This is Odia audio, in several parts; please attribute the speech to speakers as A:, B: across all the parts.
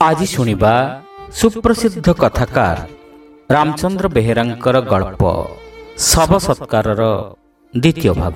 A: ଆଜି ଶୁଣିବା ସୁପ୍ରସିଦ୍ଧ କଥାକାର ରାମଚନ୍ଦ୍ର ବେହେରାଙ୍କର ଗଳ୍ପ ଶବ ସତ୍କାରର ଦ୍ୱିତୀୟ ଭାଗ।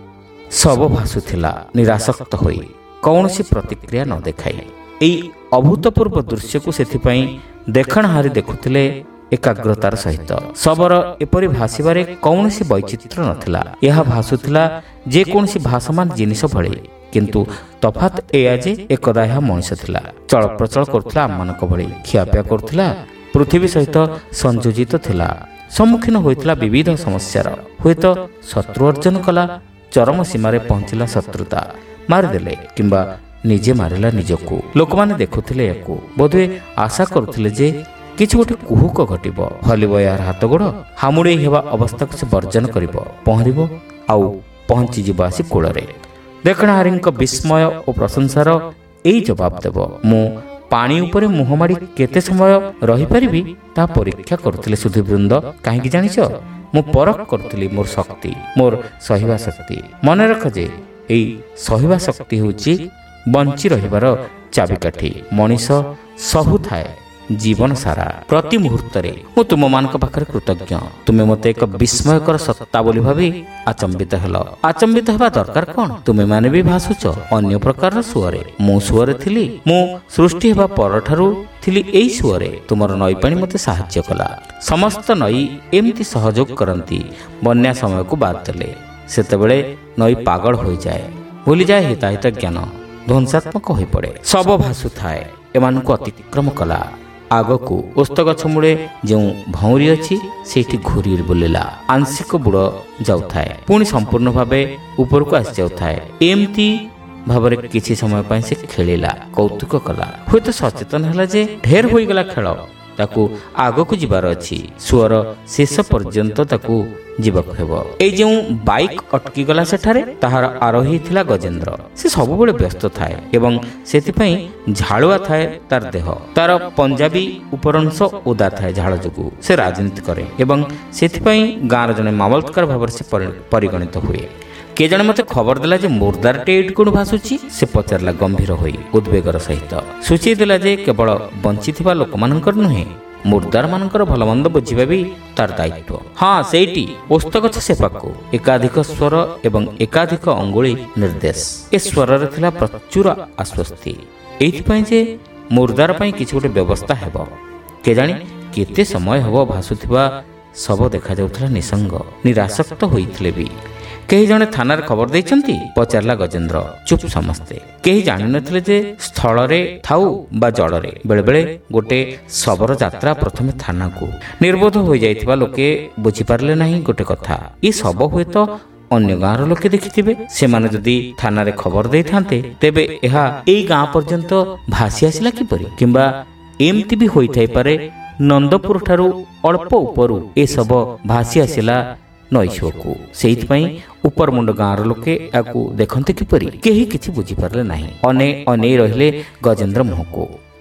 A: ଶବ ଭାସୁଥିଲା ନିରାସକ୍ତ ହୋଇ, କୌଣସି ପ୍ରତିକ୍ରିୟା ନ ଦେଖାଇ। ଏହି ଅଭୂତପୂର୍ବ ଦୃଶ୍ୟକୁ ସେଥିପାଇଁ ଦେଖଣାହାରି ଦେଖୁଥିଲେ ଏକାଗ୍ରତାର ସହିତ। ଶବର ଏପରି ଭାସିବାରେ କୌଣସି ବୈଚିତ୍ର୍ୟ ନଥିଲା। ଏହା ଭାସୁଥିଲା ଯେକୌଣସି ଭାସମାନ ଜିନିଷ ଭଳି, କିନ୍ତୁ ତଫାତ୍ ଏୟା ଯେ ଏକଦା ଏହା ମଣିଷ ଥିଲା। ଚଳପ୍ରଚଳ କରୁଥିଲା ଆମମାନଙ୍କ ଭଳି, ଖିଆପିଆ କରୁଥିଲା, ପୃଥିବୀ ସହିତ ସଂଯୋଜିତ ଥିଲା, ସମ୍ମୁଖୀନ ହୋଇଥିଲା ବିବିଧ ସମସ୍ୟାର। ହୁଏତ ଶତ୍ରୁ ଅର୍ଜନ କଲା, ଚରମ ସୀମାରେ ପହଞ୍ଚିଲା ଶତ୍ରୁତା, ମାରିଦେଲେ କିମ୍ବା ନିଜେ ମାରିଲା ନିଜକୁ। ଲୋକମାନେ ଦେଖୁଥିଲେ ଏହାକୁ, ବୋଧହୁଏ ଆଶା କରୁଥିଲେ ଯେ କିଛି ଗୋଟେ କୁହୁକ ଘଟିବ, ହଲିବ ଏହାର ହାତ ଗୋଡ଼, ହାମୁଡ଼େଇ ହେବା ଅବସ୍ଥାକୁ ସେ ବର୍ଜନ କରିବ, ପହଁରିବ ଆଉ ପହଞ୍ଚିଯିବ ଆସି କୂଳରେ। ଦେଖଣାହାରୀଙ୍କ ବିସ୍ମୟ ଓ ପ୍ରଶଂସାର ଏଇ ଜବାବ ଦେବ। ମୁଁ ପାଣି ଉପରେ ମୁହଁ ମାଡ଼ି କେତେ ସମୟ ରହିପାରିବି ତାହା ପରୀକ୍ଷା କରୁଥିଲେ ସୁଧୀବୃନ୍ଦ। କାହିଁକି ଜାଣିଛ? ମୁଁ ପରଖ କରୁଥିଲି ମୋର ଶକ୍ତି, ମୋର ସହିବା ଶକ୍ତି। ମନେ ରଖ ଯେ ଏଇ ସହିବା ଶକ୍ତି ହେଉଛି ବଞ୍ଚି ରହିବାର ଚାବିକାଠି। ମଣିଷ ସହୁଥାଏ ଜୀବନ ସାରା, ପ୍ରତି ମୁହୂର୍ତ୍ତରେ। ମୁଁ ତୁମମାନଙ୍କ ପାଖରେ କୃତଜ୍ଞ। ତୁମେ ମୋତେ ଏକ ବିସ୍ମୟକର ସତ୍ତା ବୋଲି ଭାବି ଆଚମ୍ବିତ ହେଲ। ଆଚମ୍ବିତ ହେବା ଦରକାର କ'ଣ? ତୁମେମାନେ ବି ଭାସୁଛ ଅନ୍ୟ ପ୍ରକାରର ସୁଅରେ। ମୁଁ ସୁଅରେ ଥିଲି। ମୁଁ ସୃଷ୍ଟି ହେବା ପରଠାରୁ ଥିଲି ଏଇ ସୁଅରେ। ତୁମର ନଈ ପାଣି ମୋତେ ସାହାଯ୍ୟ କଲା। ସମସ୍ତ ନଈ ଏମିତି ସହଯୋଗ କରନ୍ତି। ବନ୍ୟା ସମୟକୁ ବାଦ ଦେଲେ ସେତେବେଳେ ନଈ ପାଗଳ ହୋଇଯାଏ, ଭୁଲିଯାଏ ହିତାହିତ ଜ୍ଞାନ, ଧ୍ୱଂସାତ୍ମକ ହୋଇପଡ଼େ। ଶବ ଭାସୁଥାଏ, ଏମାନଙ୍କୁ ଅତିକ୍ରମ କଲା। ଆଗକୁ ଓସ୍ତ ଗଛ ମୂଳେ ଯେଉଁ ଭଉଁରୀ ଅଛି ସେଇଠି ଘୁରି ବୁଲିଲା। ଆଂଶିକ ବୁଡ଼ ଯାଉଥାଏ, ପୁଣି ସମ୍ପୂର୍ଣ୍ଣ ଭାବେ ଉପରକୁ ଆସି ଯାଉଥାଏ। ଏମିତି ଭାବରେ କିଛି ସମୟ ପାଇଁ ସେ ଖେଳିଲା, କୌତୁକ କଲା। ହୁଏତ ସଚେତନ ହେଲା ଯେ ଢେର ହୋଇଗଲା ଖେଳ, ତାକୁ ଆଗକୁ ଯିବାର ଅଛି। ସୁଅର ଶେଷ ପର୍ଯ୍ୟନ୍ତ ତାକୁ ଯିବାକୁ ହେବ। ଏଇ ଯେଉଁ ବାଇକ୍ ଅଟକିଗଲା ସେଠାରେ, ତାହାର ଆରୋହୀ ଥିଲା ଗଜେନ୍ଦ୍ର। ସେ ସବୁବେଳେ ବ୍ୟସ୍ତ ଥାଏ ଏବଂ ସେଥିପାଇଁ ଝାଳୁଆ ଥାଏ ତାର ଦେହ। ତାର ପଞ୍ଜାବୀ ଉପରଂଶ ଓଦା ଥାଏ ଝାଳ ଯୋଗୁଁ। ସେ ରାଜନୀତି କରେ ଏବଂ ସେଥିପାଇଁ ଗାଁର ଜଣେ ମାମଲତ୍କାର ଭାବରେ ସେ ପରିଗଣିତ ହୁଏ। କିଏ ଜଣେ ମୋତେ ଖବର ଦେଲା ଯେ ମୁର୍ଦାରଟେ ଏଇଠି କୋଣ ଭାସୁଛି। ସେ ପଚାରିଲା ଗମ୍ଭୀର ହୋଇ, ଉଦ୍ବେଗର ସହିତ। ସୂଚେଇ ଦେଲା ଯେ କେବଳ ବଞ୍ଚିଥିବା ଲୋକମାନଙ୍କର ନୁହେଁ, ମୁର୍ଦାରମାନଙ୍କର ଭଲମନ୍ଦ ବୁଝିବା ବି ତାର ଦାୟିତ୍ୱ। ହଁ, ସେଇଠି ଓସ୍ତଗଛ ସେପାକୁ। ଏକାଧିକ ସ୍ୱର ଏବଂ ଏକାଧିକ ଅଙ୍ଗୁଳି ନିର୍ଦ୍ଦେଶ। ଏ ସ୍ୱରରେ ଥିଲା ପ୍ରଚୁର ଆଶ୍ୱସ୍ତି। ଏଇଥିପାଇଁ ଯେ ମୁର୍ଦାର ପାଇଁ କିଛି ଗୋଟେ ବ୍ୟବସ୍ଥା ହେବ। କେଜାଣି କେତେ ସମୟ ହେବ ଭାସୁଥିବା ଶବ ଦେଖାଯାଉଥିଲା ନିସଙ୍ଗ, ନିରାସକ୍ତ ହୋଇଥିଲେ ବି। କେହି ଜଣେ ଥାନାରେ ଖବର ଦେଇଛନ୍ତି? ପଚାରିଲା ଗଜେନ୍ଦ୍ର। ଚୁପ୍ ସମସ୍ତେ। କେହି ଜାଣିନଥିଲେ ଯେ ସ୍ଥଳରେ ଥାଉ ବା ଜଳରେ ବେଳେବେଳେ ଗୋଟେ ଶବର ଯାତ୍ରା ପ୍ରଥମେ ଥାନାକୁ। ନିର୍ବୋଧ ହୋଇଯାଇଥିବା ଲୋକେ ବୁଝିପାରିଲେ ନାହିଁ ଗୋଟେ କଥା, ଏ ଶବ ହୁଏତ ଅନ୍ୟ ଗାଁର ଲୋକେ ଦେଖିଥିବେ। ସେମାନେ ଯଦି ଥାନାରେ ଖବର ଦେଇଥାନ୍ତେ, ତେବେ ଏହା ଏଇ ଗାଁ ପର୍ଯ୍ୟନ୍ତ ଭାସି ଆସିଲା କିପରି? କିମ୍ବା ଏମିତି ବି ହୋଇଥାଇପାରେ ନନ୍ଦପୁର ଠାରୁ ଅଳ୍ପ ଉପରୁ ଏ ଶବ ଭାସି ଆସିଲା ନଈସୁଅକୁ। ସେଇଥିପାଇଁ ଉପରମୁଣ୍ଡ ଗାଁର ଲୋକେ ଏହାକୁ ଦେଖନ୍ତେ କିପରି? କେହି କିଛି ବୁଝିପାରିଲେ ନାହିଁ। ଅନେଇ ରହିଲେ ଗଜେନ୍ଦ୍ର ମୁହଁକୁ।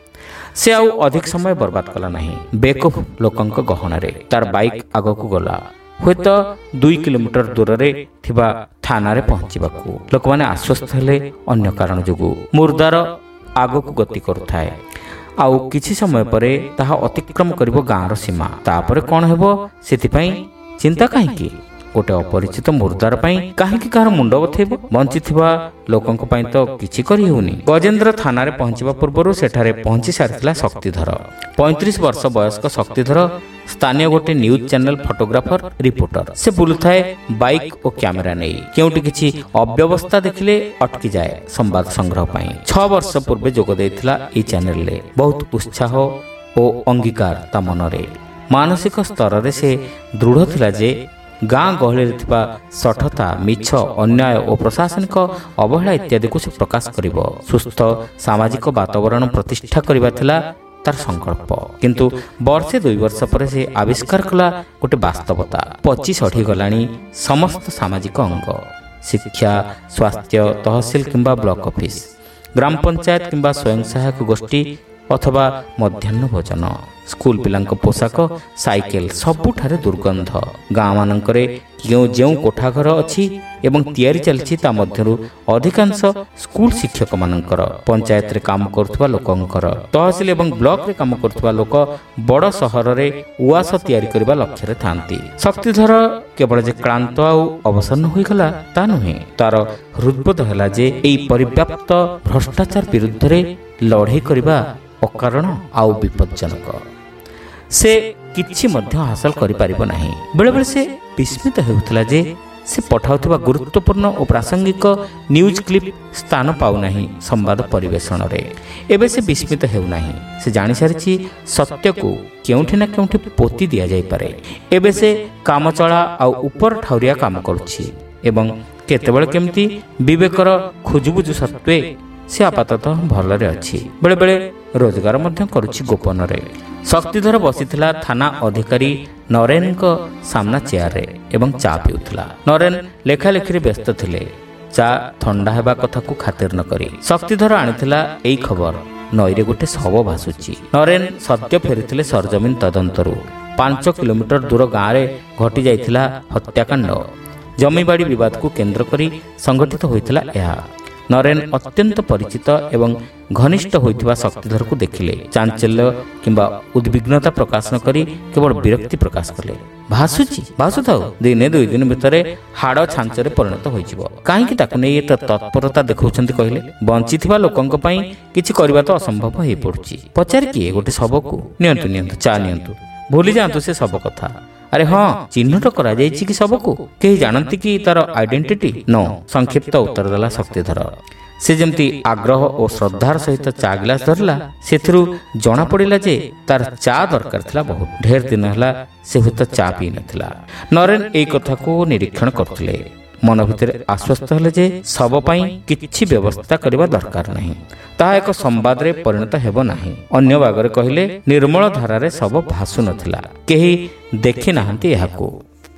A: ସେ ଆଉ ଅଧିକ ସମୟ ବର୍ବାଦ କଲା ନାହିଁ। ବେକୁଫ୍ ଲୋକଙ୍କ ଗହଣାରେ ତାର ବାଇକ୍ ଆଗକୁ ଗଲା। ହୁଏତ 2 କିଲୋମିଟର ଦୂରରେ ଥିବା ଥାନାରେ ପହଞ୍ଚିବାକୁ। ଲୋକମାନେ ଆଶ୍ୱସ୍ତ ହେଲେ ଅନ୍ୟ କାରଣ ଯୋଗୁଁ। ମୁର୍ଦାର ଆଗକୁ ଗତି କରୁଥାଏ, ଆଉ କିଛି ସମୟ ପରେ ତାହା ଅତିକ୍ରମ କରିବ ଗାଁର ସୀମା। ତାପରେ କ'ଣ ହେବ ସେଥିପାଇଁ ଚିନ୍ତା କାହିଁକି? ଗୋଟେ ଅପରିଚିତ ମୁର୍ଦାର ପାଇଁ କାହିଁକି କାହାର ମୁଣ୍ଡ ବଥେଇବ? ବଞ୍ଚିଥିବା ଲୋକଙ୍କ ପାଇଁ ତ କିଛି କରି ହେଉନି। ଗଜେନ୍ଦ୍ର ଥାନାରେ ପହଞ୍ଚିବା ପୂର୍ବରୁ ସେଠାରେ ପହଞ୍ଚି ସାରିଥିଲା ଶକ୍ତିଧର। 35 ବର୍ଷ ବୟସ୍କ ଶକ୍ତିଧର ସ୍ଥାନୀୟ ଗୋଟେ ନ୍ୟୁଜ୍ ଚ୍ୟାନେଲ ଫଟୋଗ୍ରାଫର, ରିପୋର୍ଟର। ସେ ବୁଲୁଥାଏ ବାଇକ୍ ଓ କ୍ୟାମେରା ନେଇ। କେଉଁଠି କିଛି ଅବ୍ୟବସ୍ଥା ଦେଖିଲେ ଅଟକିଯାଏ ସମ୍ବାଦ ସଂଗ୍ରହ ପାଇଁ। 6 ବର୍ଷ ପୂର୍ବେ ଯୋଗ ଦେଇଥିଲା ଏହି ଚ୍ୟାନେଲରେ। ବହୁତ ଉତ୍ସାହ ଓ ଅଙ୍ଗୀକାର ତା ମନରେ। ମାନସିକ ସ୍ତରରେ ସେ ଦୃଢ଼ ଥିଲା ଯେ ଗାଁ ଗହଳିରେ ଥିବା ଶଠତା, ମିଛ, ଅନ୍ୟାୟ ଓ ପ୍ରଶାସନିକ ଅବହେଳା ଇତ୍ୟାଦିକୁ ସେ ପ୍ରକାଶ କରିବ। ସୁସ୍ଥ ସାମାଜିକ ବାତାବରଣ ପ୍ରତିଷ୍ଠା କରିବା ଥିଲା ତାର ସଂକଳ୍ପ। କିନ୍ତୁ ବର୍ଷେ 2 ବର୍ଷ ପରେ ସେ ଆବିଷ୍କାର କଲା ଗୋଟେ ବାସ୍ତବତା। ପଚି ସଢ଼ିଗଲାଣି ସମସ୍ତ ସାମାଜିକ ଅଙ୍ଗ। ଶିକ୍ଷା, ସ୍ୱାସ୍ଥ୍ୟ, ତହସିଲ କିମ୍ବା ବ୍ଲକ ଅଫିସ, ଗ୍ରାମ ପଞ୍ଚାୟତ କିମ୍ବା ସ୍ୱୟଂ ସହାୟକ ଗୋଷ୍ଠୀ ଅଥବା ମଧ୍ୟାହ୍ନ ଭୋଜନ। ସ୍କୁଲ ପିଲାଙ୍କ ପୋଷାକ, ସାଇକେଲ ସବୁଠାରେ ଦୁର୍ଗନ୍ଧ। ଗାଁମାନଙ୍କରେ ଯେଉଁ କୋଠାଘର ଅଛି ଏବଂ ତିଆରି ଚାଲିଛି ତା ମଧ୍ୟରୁ ଅଧିକାଂଶ ସ୍କୁଲ ଶିକ୍ଷକମାନଙ୍କର, ପଞ୍ଚାୟତରେ କାମ କରୁଥିବା ଲୋକଙ୍କର, ତହସିଲ ଏବଂ ବ୍ଲକରେ କାମ କରୁଥିବା ଲୋକ ବଡ଼ ସହରରେ ଉଆସ ତିଆରି କରିବା ଲକ୍ଷ୍ୟରେ ଥାନ୍ତି। ଶକ୍ତିଧର କେବଳ ଯେ କ୍ଳାନ୍ତ ଆଉ ଅବସନ୍ନ ହୋଇଗଲା ତା ନୁହେଁ, ତାର ହୃଦବୋଧ ହେଲା ଯେ ଏହି ପରିବ୍ୟାପ୍ତ ଭ୍ରଷ୍ଟାଚାର ବିରୁଦ୍ଧରେ ଲଢ଼େଇ କରିବା ଅକାରଣ ଆଉ ବିପଜ୍ଜନକ। ସେ କିଛି ମଧ୍ୟ ହାସଲ କରିପାରିବ ନାହିଁ। ବେଳେବେଳେ ସେ ବିସ୍ମିତ ହେଉଥିଲା ଯେ ସେ ପଠାଉଥିବା ଗୁରୁତ୍ୱପୂର୍ଣ୍ଣ ଓ ପ୍ରାସଙ୍ଗିକ ନ୍ୟୁଜ୍ କ୍ଲିପ୍ ସ୍ଥାନ ପାଉନାହିଁ ସମ୍ବାଦ ପରିବେଷଣରେ। ଏବେ ସେ ବିସ୍ମିତ ହେଉନାହିଁ। ସେ ଜାଣିସାରିଛି ସତ୍ୟକୁ କେଉଁଠି ନା କେଉଁଠି ପୋତି ଦିଆଯାଇପାରେ। ଏବେ ସେ କାମଚଳା ଆଉ ଉପର ଠାଉରିଆ କାମ କରୁଛି ଏବଂ କେତେବେଳେ କେମିତି ବିବେକର ଖୋଜୁବୁଜୁ ସତ୍ତ୍ୱେ ସେ ଆପାତତଃ ଭଲରେ ଅଛି। ବେଳେବେଳେ ରୋଜଗାର ମଧ୍ୟ କରୁଛି ଗୋପନରେ। ଶକ୍ତିଧର ବସିଥିଲା ଥାନା ଅଧିକାରୀ ନରେନଙ୍କ ସାମ୍ନା ଚେୟାରରେ ଏବଂ ଚା ପିଉଥିଲା। ନରେନ ଲେଖାଲେଖିରେ ବ୍ୟସ୍ତ ଥିଲେ। ଚା ଥଣ୍ଡା ହେବା କଥାକୁ ଖାତିର ନ କରି ଶକ୍ତିଧର ଆଣିଥିଲା ଏଇ ଖବର, ନଈରେ ଗୋଟେ ଶବ ଭାସୁଛି। ନରେନ ସତ୍ୟ ଫେରିଥିଲେ ସରଜମିନ ତଦନ୍ତରୁ। 5 କିଲୋମିଟର ଦୂର ଗାଁରେ ଘଟି ଯାଇଥିଲା ହତ୍ୟାକାଣ୍ଡ। ଜମିବାଡ଼ି ବିବାଦକୁ କେନ୍ଦ୍ର କରି ସଂଗଠିତ ହୋଇଥିଲା ଏହା। ନରେନ ଅତ୍ୟନ୍ତ ପରିଚିତ ଏବଂ ଘନିଷ୍ଠ ହୋଇଥିବା ଶକ୍ତିଧରକୁ ଦେଖିଲେ ଚାଞ୍ଚଲ୍ୟ କିମ୍ବା ଉଦ୍ବିଗ୍ନତା ପ୍ରକାଶ ନ କରି କେବଳ ବିରକ୍ତି ପ୍ରକାଶ କଲେ। ଭାସୁଥାଉ, ଦିନେ 2 ଦିନ ଭିତରେ ହାଡ଼ ଛାଞ୍ଚରେ ପରିଣତ ହୋଇଯିବ। କାହିଁକି ତାକୁ ନେଇ ଏତେ ତତ୍ପରତା ଦେଖାଉଛନ୍ତି କହିଲେ? ବଞ୍ଚିଥିବା ଲୋକଙ୍କ ପାଇଁ କିଛି କରିବା ତ ଅସମ୍ଭବ ହୋଇପଡୁଛି। ପଚାରି କିଏ ଗୋଟେ ଶବକୁ? ନିଅନ୍ତୁ ଚା ନିଅନ୍ତୁ, ଭୁଲି ଯାଆନ୍ତୁ ସେ ଶବ କଥା। ଆରେ ହଁ, ଚିହ୍ନଟ କରାଯାଇଛି କି ଶବକୁ? କେହି ଜାଣନ୍ତି କି ତାର ଆଇଡେଣ୍ଟିଟି? ନୋ, ସଂକ୍ଷିପ୍ତ ଉତ୍ତର ଦେଲା ଶକ୍ତିଧର। ସେ ଯେମିତି ଆଗ୍ରହ ଓ ଶ୍ରଦ୍ଧାର ସହିତ ଚା ଗ୍ଲାସ ଧରିଲା, ସେଥିରୁ ଜଣାପଡ଼ିଲା ଯେ ତାର ଚା ଦରକାର ଥିଲା ବହୁତ। ଢେର ଦିନ ହେଲା ସେ ହୁଏତ ଚା ପିଇ ନଥିଲା। ନରେନ ଏଇ କଥାକୁ ନିରୀକ୍ଷଣ କରୁଥିଲେ। ମନ ଭିତରେ ଆଶ୍ୱସ୍ତ ହେଲେ ଯେ ଶବ ପାଇଁ କିଛି ବ୍ୟବସ୍ଥା କରିବା ଦରକାର ନାହିଁ। ତାହା ଏକ ସମ୍ବାଦରେ ପରିଣତ ହେବ ନାହିଁ। ଅନ୍ୟ ବାଗରେ କହିଲେ, ନିର୍ମଳ ଧାରାରେ ଶବ ଭାସୁ ନଥିଲା। କେହି ଦେଖି ନାହାନ୍ତି ଏହାକୁ।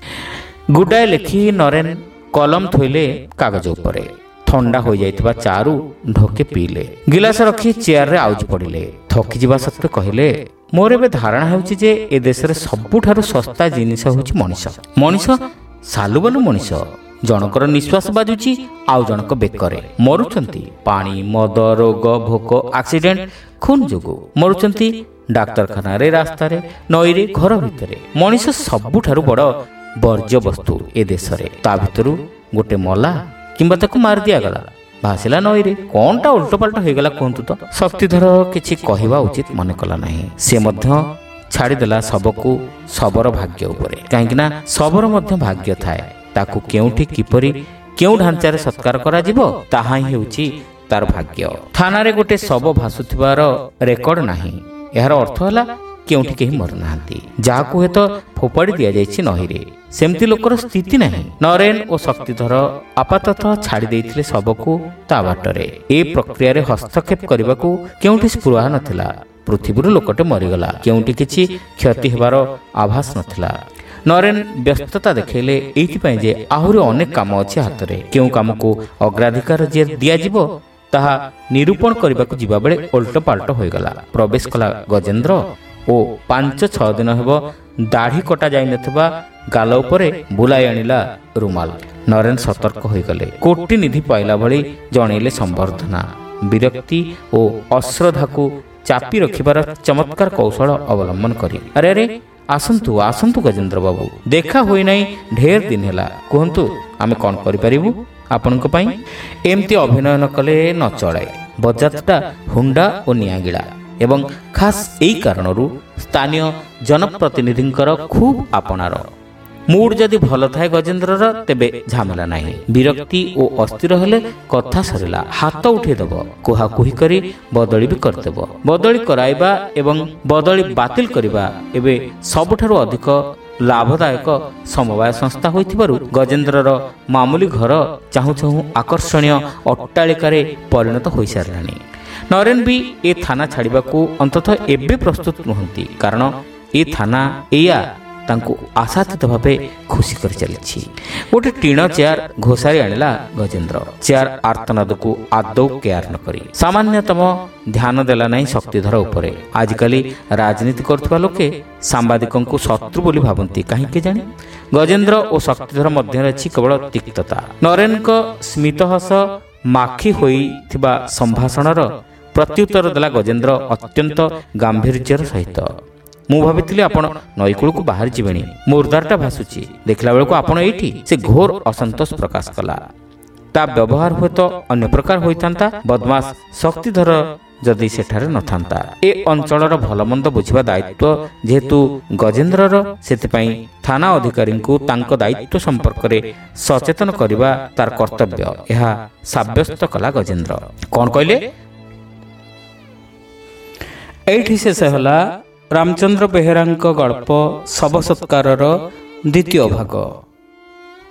A: ଗୁଡାଏ ଲେଖି ନରେନ କଲମ ଥୋଇଲେ କାଗଜ ଉପରେ। ଥଣ୍ଡା ହୋଇଯାଇଥିବା ଚାରୁ ଢୋକେ ପିଇଲେ। ଗିଲାସ ରଖି ଚେୟାରରେ ଆଉଜି ପଡ଼ିଲେ। ଥକିଯିବା ସତ୍ତ୍ୱେ କହିଲେ, ମୋର ଏବେ ଧାରଣା ହେଉଛି ଯେ ଏ ଦେଶରେ ସବୁଠାରୁ ଶସ୍ତା ଜିନିଷ ହେଉଛି ମଣିଷ। ସାଲୁବାଲୁ ମଣିଷ। ଜଣଙ୍କର ନିଶ୍ୱାସ ବାଜୁଛି, ଆଉ ଜଣକ ବେକରେ। ମରୁଛନ୍ତି ପାଣି, ମଦ, ରୋଗ, ଭୋକ, ଆକ୍ସିଡେଣ୍ଟ, ଖୁନ୍ ଯୋଗୁଁ ମରୁଛନ୍ତି। ଡାକ୍ତରଖାନାରେ, ରାସ୍ତାରେ, ନଈରେ, ଘର ଭିତରେ। ମଣିଷ ସବୁଠାରୁ ବଡ଼ ବର୍ଜ୍ୟବସ୍ତୁ ଏ ଦେଶରେ। ତା ଭିତରୁ ଗୋଟେ ମଲା କିମ୍ବା ତାକୁ ମାରି ଦିଆଗଲା, ଭାସିଲା ନଈରେ। କଣଟା ଉଲ୍ଟପାଲ୍ଟ ହେଇଗଲା କୁହନ୍ତୁ ତ? ଶକ୍ତିଧର କିଛି କହିବା ଉଚିତ ମନେ କଲା ନାହିଁ। ସେ ମଧ୍ୟ ଛାଡ଼ିଦେଲା ଶବକୁ ଶବର ଭାଗ୍ୟ ଉପରେ। କାହିଁକି ନା ଶବର ମଧ୍ୟ ଭାଗ୍ୟ ଥାଏ। ତାକୁ କେଉଁଠି, କିପରି, କେଉଁ ଢାଞ୍ଚାରେ ସତ୍କାର କରାଯିବ ତାହା ହିଁ ହେଉଛି ତାର ଭାଗ୍ୟ। ଥାନାରେ ଗୋଟେ ଶବ ଭାସୁଥିବାର ରେକର୍ଡ ନାହିଁ। ଏହାର ଅର୍ଥ ହେଲା କେଉଁଠି କେହି ମରୁନାହାନ୍ତି, ଯାହାକୁ ହୁଏତ ଫୋପାଡ଼ି ଦିଆଯାଇଛି ନଈରେ। ସେମିତି ଲୋକର ସ୍ଥିତି ନାହିଁ। ନରେନ ଓ ଶକ୍ତିଧର ଆପାତତଃ ଛାଡ଼ି ଦେଇଥିଲେ ଶବକୁ ତା ବାଟରେ। ଏ ପ୍ରକ୍ରିୟାରେ ହସ୍ତକ୍ଷେପ କରିବାକୁ କେଉଁଠି ସ୍ପୃହା ନଥିଲା। ପୃଥିବୀରୁ ଲୋକଟେ ମରିଗଲା, କେଉଁଠି କିଛି କ୍ଷତି ହେବାର ଆଭାସ ନଥିଲା। ନରେନ ବ୍ୟସ୍ତତା ଦେଖାଇଲେ ଏଇଥିପାଇଁ ଯେ ଆହୁରି ଅନେକ କାମ ଅଛି ହାତରେ। କେଉଁ କାମକୁ ଅଗ୍ରାଧିକାର ଦିଆଯିବ ତାହା ନିରୂପଣ କରିବାକୁ ଯିବାବେଳେ ଓଲଟପାଲଟ ହୋଇଗଲା। ପ୍ରବେଶ କଲା ଗଜେନ୍ଦ୍ର ଓ 5-6 ଦିନ ହେବ ଦାଢ଼ି କଟା ଯାଇନଥିବା ଗାଲ ଉପରେ ବୁଲାଇ ଆଣିଲା ରୁମାଲ। ନରେନ ସତର୍କ ହୋଇଗଲେ। କୋଟି ନିଧି ପାଇଲା ଭଳି ଜଣେଇଲେ ସମ୍ବର୍ଦ୍ଧନା। ବିରକ୍ତି ଓ ଅଶ୍ରଦ୍ଧାକୁ ଚାପି ରଖିବାର ଚମତ୍କାର କୌଶଳ ଅବଲମ୍ବନ କରି। ଆରେ ଆସନ୍ତୁ ଗଜେନ୍ଦ୍ର ବାବୁ, ଦେଖା ହୋଇନାହିଁ ଢେର ଦିନ ହେଲା। କୁହନ୍ତୁ, ଆମେ କ'ଣ କରିପାରିବୁ ଆପଣଙ୍କ ପାଇଁ? ଏମିତି ଅଭିନୟ ନ କଲେ ନ ଚଳାଏ। ବଜାରଟା ହୁଣ୍ଡା ଓ ନିଆଁଗିଳା ଏବଂ ଖାସ୍ ଏହି କାରଣରୁ ସ୍ଥାନୀୟ ଜନପ୍ରତିନିଧିଙ୍କର ଖୁବ୍ ଆପଣାର। ମୁଡ୍ ଯଦି ଭଲ ଥାଏ ଗଜେନ୍ଦ୍ରର, ତେବେ ଝାମେଲା ନାହିଁ। ବିରକ୍ତି ଓ ଅସ୍ଥିର ହେଲେ କଥା ସରିଲା। ହାତ ଉଠେଇଦେବ, କୁହାକୁହି କରି ବଦଳି ବି କରିଦେବ। ବଦଳି କରାଇବା ଏବଂ ବଦଳି ବାତିଲ କରିବା ଏବେ ସବୁଠାରୁ ଅଧିକ ଲାଭଦାୟକ ସମବାୟ ସଂସ୍ଥା ହୋଇଥିବାରୁ ଗଜେନ୍ଦ୍ରର ମାମୁଲି ଘର ଚାହୁଁ ଚାହୁଁ ଆକର୍ଷଣୀୟ ଅଟ୍ଟାଳିକାରେ ପରିଣତ ହୋଇସାରିଲାଣି। ନରେନ ବି ଏ ଥାନା ଛାଡ଼ିବାକୁ ଅନ୍ତତଃ ଏବେ ପ୍ରସ୍ତୁତ ନୁହନ୍ତି। କାରଣ ଏ ଥାନା ଏଇଆ ତାଙ୍କୁ ଆଶାତୀତ ଭାବେ ଖୁସି କରି ଚାଲିଛି। ଗୋଟେ ଟିଣ ଚେୟାର ଘୋଷାରି ଆଣିଲା ଗଜେନ୍ଦ୍ର। ଚେୟାର ଆର୍ତ୍ତନାଦକୁ ଆଦୌ କେୟାର ନ କରି ସାମାନ୍ୟତମ ଧ୍ୟାନ ଦେଲା ନାହିଁ ଶକ୍ତିଧର ଉପରେ। ଆଜିକାଲି ରାଜନୀତି କରୁଥିବା ଲୋକେ ସାମ୍ବାଦିକଙ୍କୁ ଶତ୍ରୁ ବୋଲି ଭାବନ୍ତି, କାହିଁକି ଜାଣି? ଗଜେନ୍ଦ୍ର ଓ ଶକ୍ତିଧର ମଧ୍ୟରେ ଅଛି କେବଳ ତିକ୍ତତା। ନରେନଙ୍କ ସ୍ମିତହସ ମାଖି ହୋଇଥିବା ସମ୍ଭାଷଣର ପ୍ରତ୍ୟୁତ୍ତର ଦେଲା ଗଜେନ୍ଦ୍ର ଅତ୍ୟନ୍ତ ଗାମ୍ଭୀର୍ଯ୍ୟର ସହିତ। ମୁଁ ଭାବିଥିଲି ଆପଣ ନଈକୂଳକୁ ବାହାରି ଯିବେଣି, ମୋ ଉର୍ଦ୍ଦାରଟା ଭାସୁଛି, ଦେଖିଲା ବେଳକୁ ଆପଣ ଏଇଠି। ସେ ଘୋର ଅସନ୍ତୋଷ ପ୍ରକାଶ କଲା। ତା ବ୍ୟବହାର ହୁଏତ ଅନ୍ୟ ପ୍ରକାର ହୋଇଥାନ୍ତା ବଦମାସ ଶକ୍ତିଧର ଯଦି ସେଠାରେ ନଥାନ୍ତା। ଏ ଅଞ୍ଚଳର ଭଲମନ୍ଦ ବୁଝିବା ଦାୟିତ୍ୱ ଯେହେତୁ ଗଜେନ୍ଦ୍ରର, ସେଥିପାଇଁ ଥାନା ଅଧିକାରୀଙ୍କୁ ତାଙ୍କ ଦାୟିତ୍ୱ ସମ୍ପର୍କରେ ସଚେତନ କରିବା ତାର କର୍ତ୍ତବ୍ୟ, ଏହା ସାବ୍ୟସ୍ତ କଲା ଗଜେନ୍ଦ୍ର। କ'ଣ କହିଲେ? ଏଇଠି ଶେଷ ହେଲା ରାମଚନ୍ଦ୍ର ବେହେରାଙ୍କ ଗଳ୍ପ ଶବ ସତ୍କାରର ଦ୍ୱିତୀୟ ଭାଗ।